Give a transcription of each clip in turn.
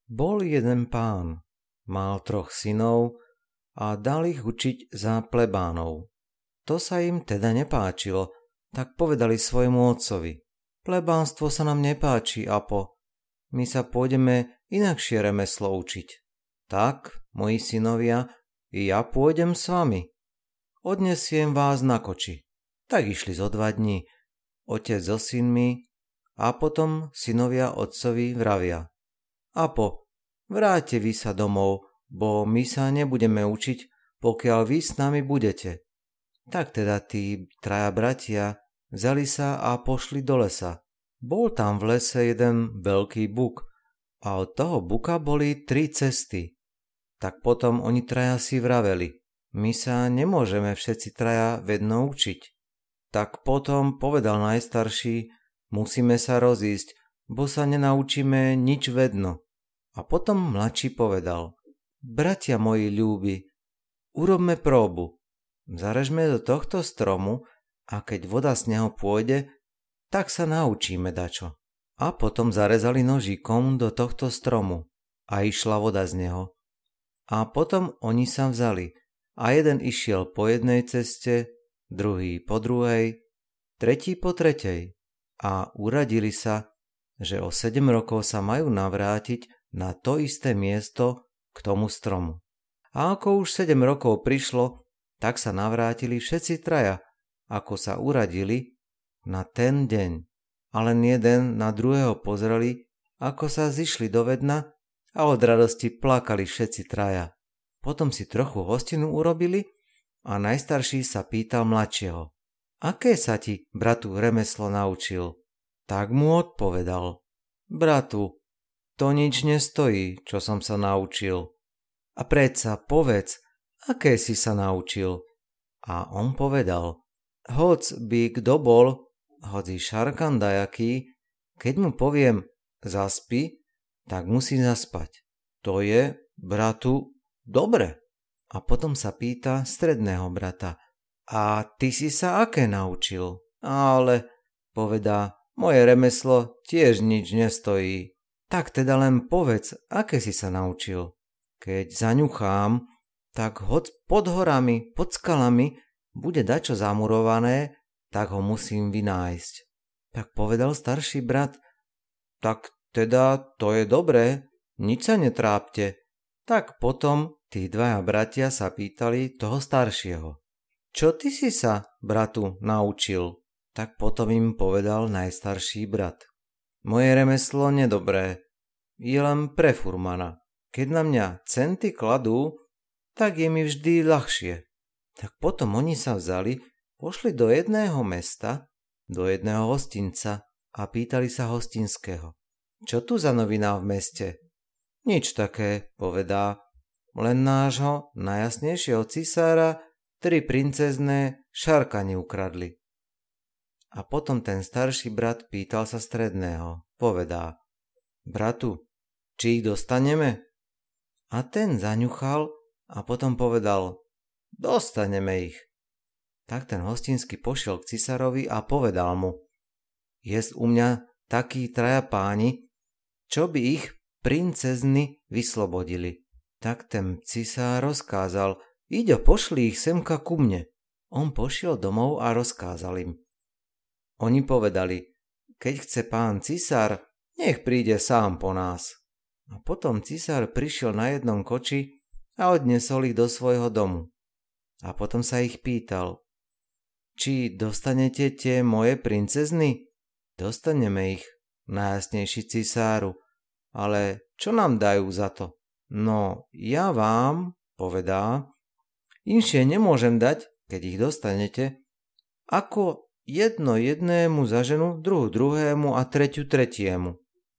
Bol jeden pán, mal 3 synov a dal ich učiť za plebánov. To sa im teda nepáčilo, tak povedali svojmu otcovi: Plebánstvo sa nám nepáči, Apo, my sa pôjdeme inakšie remeslo učiť. Tak, moji synovia, i ja pôjdem s vami. Odnesiem vás na koči. Tak išli zo 2 dní, otec so synmi, a potom synovia otcovi vravia: Apo, vráťte vy sa domov, bo my sa nebudeme učiť, pokiaľ vy s nami budete. Tak teda tí 3 bratia vzali sa a pošli do lesa. Bol tam v lese jeden veľký buk a od toho buka boli 3 cesty. Tak potom oni 3 si vraveli: my sa nemôžeme všetci 3 vedno učiť. Tak potom povedal najstarší: musíme sa rozísť, bo sa nenaučíme nič vedno. A potom mladší povedal: bratia moji ľúbi, urobme próbu. Zarežme do tohto stromu a keď voda z neho pôjde, tak sa naučíme dačo. A potom zarezali nožíkom do tohto stromu a išla voda z neho. A potom oni sa vzali a jeden išiel po jednej ceste, druhý po druhej, tretí po tretej a uradili sa, že o 7 rokov sa majú navrátiť na to isté miesto k tomu stromu. A ako už 7 rokov prišlo, tak sa navrátili všetci 3, ako sa uradili na ten deň. A len jeden na druhého pozreli, ako sa zišli do vedna a od radosti plakali všetci 3. Potom si trochu hostinu urobili a najstarší sa pýtal mladšieho: aké sa ti, bratu, remeslo naučil? Tak mu odpovedal: bratu, to nič nestojí, čo som sa naučil. A predsa povedz, aké si sa naučil? A on povedal: hoc by kto bol, hoci šarkan dajaký, keď mu poviem zaspi, tak musí zaspať. To je, bratu, dobre. A potom sa pýta stredného brata: a ty si sa aké naučil? Ale, povedá, moje remeslo tiež nič nestojí. Tak teda len povedz, aké si sa naučil. Keď zaňuchám, tak hoď pod horami, pod skalami bude dačo zamurované, tak ho musím vynájsť. Tak povedal starší brat: tak teda to je dobré, nič sa netrápte. Tak potom tí 2 bratia sa pýtali toho staršieho: čo ty si sa, bratu, naučil? Tak potom im povedal najstarší brat: moje remeslo nedobré, je len pre furmana. Keď na mňa centy kladú, tak je mi vždy ľahšie. Tak potom oni sa vzali, pošli do jedného mesta, do jedného hostinca a pýtali sa hostinského: čo tu za novina v meste? Nič také, povedá, len nášho najjasnejšieho cisára 3 princezné šarkani ukradli. A potom ten starší brat pýtal sa stredného, povedá: bratu, či ich dostaneme? A ten zaňuchal a potom povedal: dostaneme ich. Tak ten hostinský pošiel k cisárovi a povedal mu: jest u mňa takí 3 páni, čo by ich princezny vyslobodili. Tak ten cisár rozkázal: iďo, pošli ich semka ku mne. On pošiel domov a rozkázal im. Oni povedali: keď chce pán cisár, nech príde sám po nás. A potom cisár prišiel na jednom koči a odnesol ich do svojho domu. A potom sa ich pýtal: či dostanete tie moje princezny? Dostaneme ich, najjasnejší cisáru, ale čo nám dajú za to? No, ja vám, povedá, inšie nemôžem dať, keď ich dostanete, ako jedno jednému za ženu, druhú druhému a tretiu tretiemu.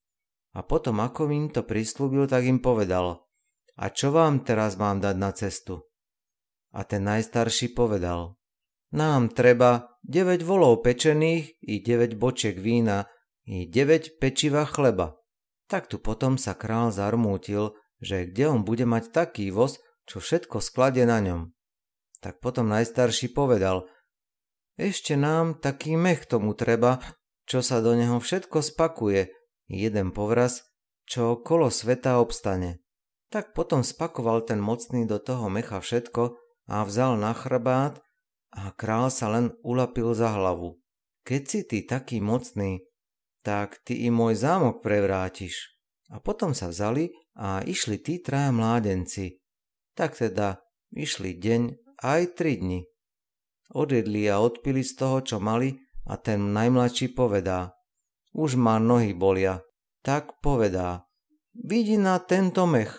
A potom, ako im to prislúbil, tak im povedal: a čo vám teraz mám dať na cestu? A ten najstarší povedal: nám treba 9 volov pečených i 9 bočiek vína i 9 pečiva chleba. Tak tu potom sa král zarmútil, že kde on bude mať taký voz, čo všetko skladie na ňom. Tak potom najstarší povedal: ešte nám taký mech tomu treba, čo sa do neho všetko spakuje, jeden povraz, čo kolo sveta obstane. Tak potom spakoval ten mocný do toho mecha všetko a vzal na chrbát a král sa len ulapil za hlavu. Keď si ty taký mocný, tak ty i môj zámok prevrátiš. A potom sa vzali a išli tí traja mládenci. Tak teda išli deň aj 3 dni. Odjedli a odpili z toho, čo mali, a ten najmladší povedá: už ma nohy bolia. Tak povedá: vidí na tento mech.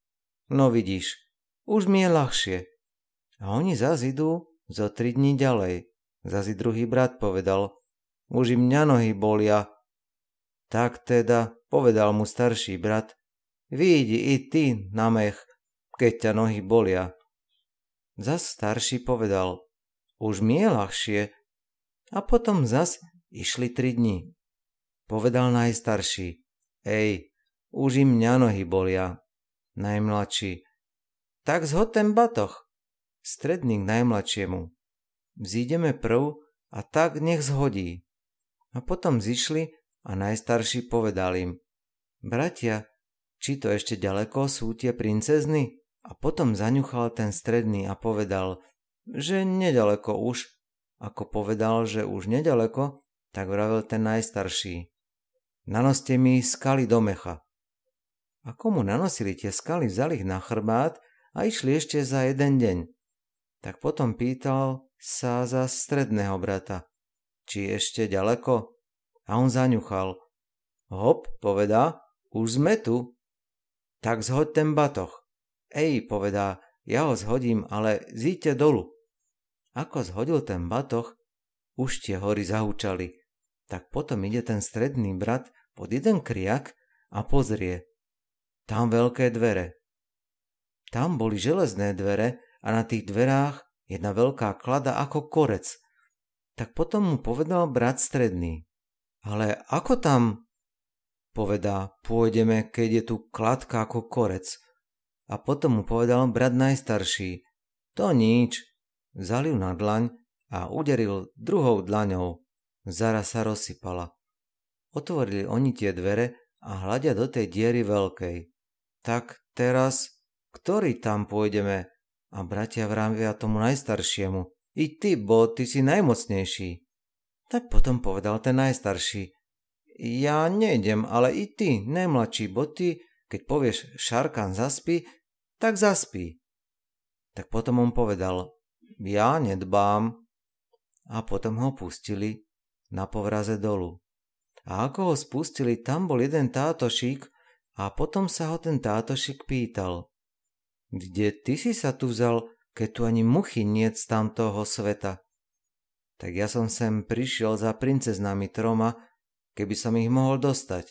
No vidíš, už mi je ľahšie. A oni zas idú zo 3 dní ďalej. Zas i druhý brat povedal: už i mňa nohy bolia. Tak teda povedal mu starší brat: vyjdi i ty na mech, keď ťa nohy bolia. Zas starší povedal: už mi je ľahšie. A potom zas išli 3 dni. Povedal najstarší: ej, už i mňa nohy bolia. Najmladší: tak zhoď ten batoh. Stredný k najmladšiemu: vzídeme prv a tak nech zhodí. A potom zišli a najstarší povedal im: bratia, či to ešte ďaleko sú tie princezny? A potom zaňuchal ten stredný a povedal, že nedaleko už. Ako povedal, že už nedaleko, tak vravel ten najstarší: nanoste mi skaly do mecha. Ako mu nanosili tie skaly, vzali ich na chrbát a išli ešte za 1 deň. Tak potom pýtal sa za stredného brata, či ešte ďaleko? A on zaňuchal. Hop, povedá, už sme tu. Tak zhoď ten batoh. Ej, povedá, ja ho zhodím, ale zíďte dolu. Ako zhodil ten batoh, už tie hory zahučali. Tak potom ide ten stredný brat pod jeden kriak a pozrie. Tam veľké dvere. Tam boli železné dvere a na tých dverách jedna veľká klada ako korec. Tak potom mu povedal brat stredný: ale ako tam? Povedá: pôjdeme, keď je tu kladka ako korec. A potom mu povedal brat najstarší: to nič. Vzal ju na dlaň a uderil druhou dlaňou. Zaraz sa rozsypala. Otvorili oni tie dvere a hľadia do tej diery veľkej. Tak teraz, ktorý tam pôjdeme? A bratia vravia tomu najstaršiemu: i ty, bo ty si najmocnejší. Tak potom povedal ten najstarší: ja nejdem, ale i ty, najmladší, bo ty, keď povieš Šarkan zaspí, tak zaspí. Tak potom on povedal: ja nedbám. A potom ho pustili na povraze dolu. A ako ho spustili, tam bol jeden tátošík a potom sa ho ten tátošík pýtal: kde ty si sa tu vzal, keď tu ani muchy niet z tamtoho sveta? Tak ja som sem prišiel za princeznami 3, keby som ich mohol dostať.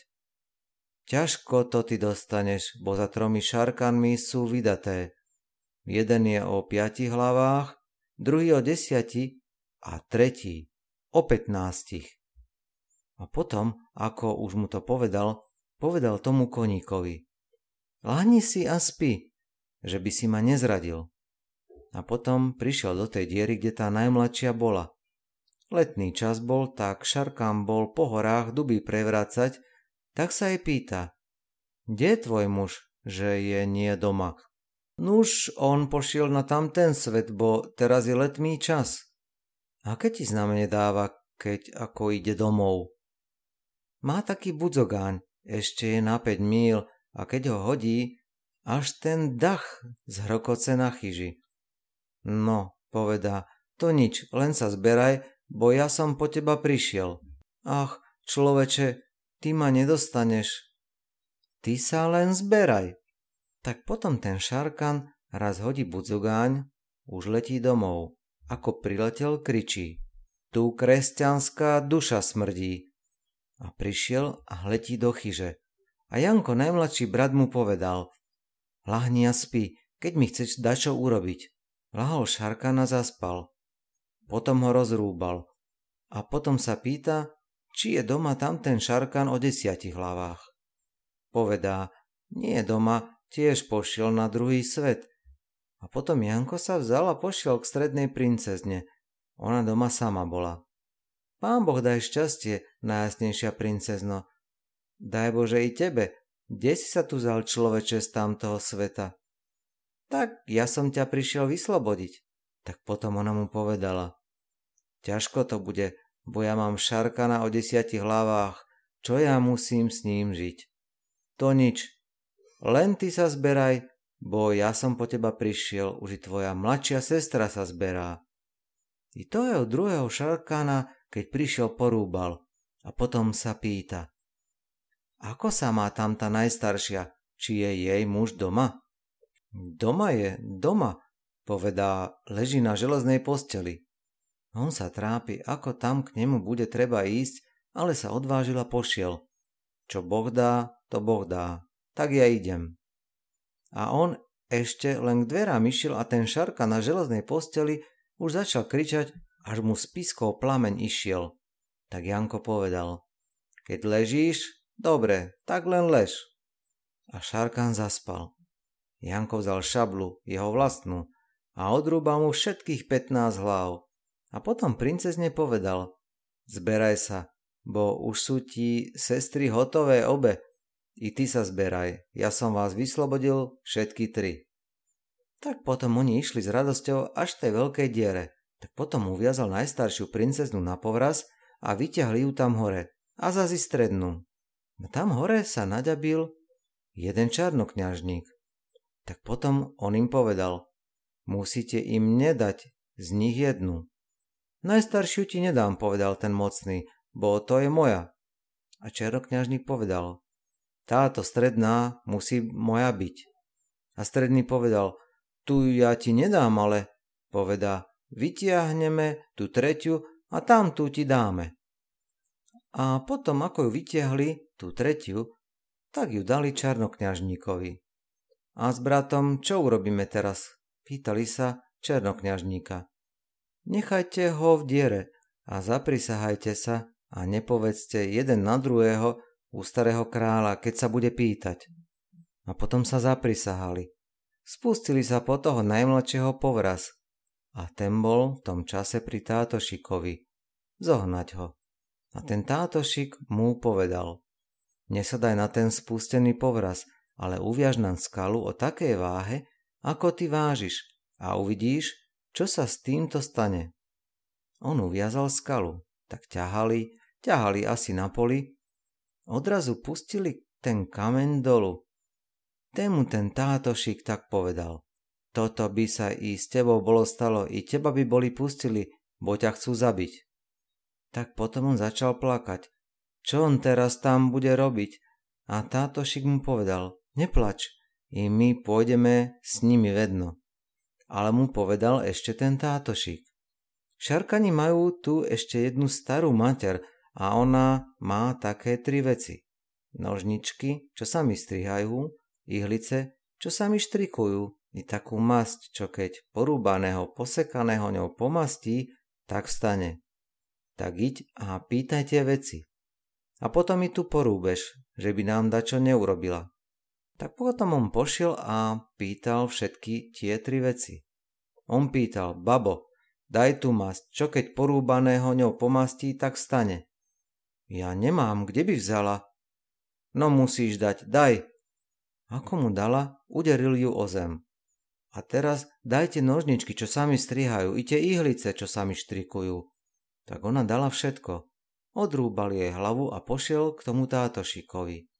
Ťažko to ty dostaneš, bo za 3 šarkanmi sú vydaté. Jeden je o 5 hlavách, druhý o 10 a tretí o 15. A potom, ako už mu to povedal tomu koníkovi: lahni si a spí, že by si ma nezradil. A potom prišiel do tej diery, kde tá najmladšia bola. Letný čas bol, tak Šarkan bol po horách duby prevrácať, tak sa jej pýta: kde je tvoj muž, že je nie doma? Nuž, on pošiel na tamten svet, bo teraz je letný čas. A keď ti znamenie dáva, keď ako ide domov? Má taký budzogáň, ešte je na 5 míl a keď ho hodí, až ten dach zhrokoce na chyži. No, povedá, to nič, len sa zberaj, bo ja som po teba prišiel. Ach, človeče, ty ma nedostaneš. Ty sa len zberaj. Tak potom ten Šarkan raz hodí budzogáň, už letí domov. Ako priletel, kričí: tu kresťanská duša smrdí. A prišiel a letí do chyže. A Janko, najmladší brat, mu povedal: lahni a spí, keď mi chceš dačo urobiť. Lahol Šarkan a zaspal. Potom ho rozrúbal. A potom sa pýta, či je doma tamten Šarkan o 10 hlavách. Povedá: nie je doma, tiež pošiel na druhý svet. A potom Janko sa vzal a pošiel k strednej princezne. Ona doma sama bola. Pán Boh daj šťastie, najjasnejšia princezno. Daj Bože i tebe, kde si sa tu vzal, človeče, z tamtoho sveta? Tak ja som ťa prišiel vyslobodiť. Tak potom ona mu povedala: ťažko to bude, bo ja mám Šarkana o 10 hlavách, čo ja musím s ním žiť? To nič, len ty sa zberaj, bo ja som po teba prišiel, už i tvoja mladšia sestra sa zberá. I toho druhého Šarkana, keď prišiel, porúbal a potom sa pýta: ako sa má tam tá najstaršia, či je jej muž doma? Doma je, doma, povedá, leží na železnej posteli. On sa trápi, ako tam k nemu bude treba ísť, ale sa odvážil a pošiel. Čo Boh dá, to Boh dá, tak ja idem. A on ešte len k dverám išiel a ten Šarka na železnej posteli už začal kričať, až mu z pískov plameň išiel. Tak Janko povedal: keď ležíš, dobre, tak len lež. A Šarkan zaspal. Janko vzal šablu, jeho vlastnú, a odrúbal mu všetkých 15 hlav. A potom princezne povedal: zberaj sa, bo už sú ti sestry hotové obe. I ty sa zberaj, ja som vás vyslobodil všetky 3. Tak potom oni išli s radosťou až tej veľkej diere. Tak potom uviazal najstaršiu princeznu na povraz a vyťahli ju tam hore. A zazi strednú. A tam hore sa naďabil jeden čarnokňažník. Tak potom on im povedal: musíte im nedať z nich jednu. Najstaršiu ti nedám, povedal ten mocný, bo to je moja. A čarnokňažník povedal: táto stredná musí moja byť. A stredný povedal: tu ja ti nedám, ale povedá: vytiahneme tú tretiu a tam tu ti dáme. A potom, ako ju vytiahli, tú tretiu, tak ju dali čarnokňažníkovi. A s bratom čo urobíme teraz? Pýtali sa čarnokňažníka. Nechajte ho v diere a zaprisahajte sa a nepovedzte jeden na druhého u starého kráľa, keď sa bude pýtať. A potom sa zaprisahali. Spustili sa po toho najmladšieho povraz. A ten bol v tom čase pri tátošikovi. Zohnať ho. A ten tátošik mu povedal: nesadaj na ten spustený povraz, ale uviaž na skalu o takej váhe, ako ty vážiš, a uvidíš, čo sa s týmto stane. On uviazal skalu, tak ťahali asi na poli, odrazu pustili ten kameň dolu. Tému ten tátošik tak povedal: toto by sa i s tebou bolo stalo, i teba by boli pustili, bo ťa chcú zabiť. Tak potom on začal plakať. Čo on teraz tam bude robiť? A tátošik mu povedal: neplač, i my pôjdeme s nimi vedno. Ale mu povedal ešte ten tátošik: Šarkani majú tu ešte jednu starú mater a ona má také 3 veci. Nožničky, čo sa mi strihajú, ihlice, čo sa mi štrikujú, i takú masť, čo keď porúbaného, posekaného ňou pomastí, tak vstane. Tak iď a pýtaj tie veci. A potom mi tu porúbeš, že by nám dačo neurobila. Tak potom on pošiel a pýtal všetky tie 3 veci. On pýtal: babo, daj tu masť, čo keď porúbaného ňou pomastí, tak vstane. Ja nemám, kde by vzala. No musíš dať, daj. Ako mu dala, uderil ju o zem. A teraz dajte nožničky, čo sa mi strihajú, i tie ihlice, čo sa mi štrikujú. Tak ona dala všetko. Odrúbal jej hlavu a pošiel k tomu tátošikovi.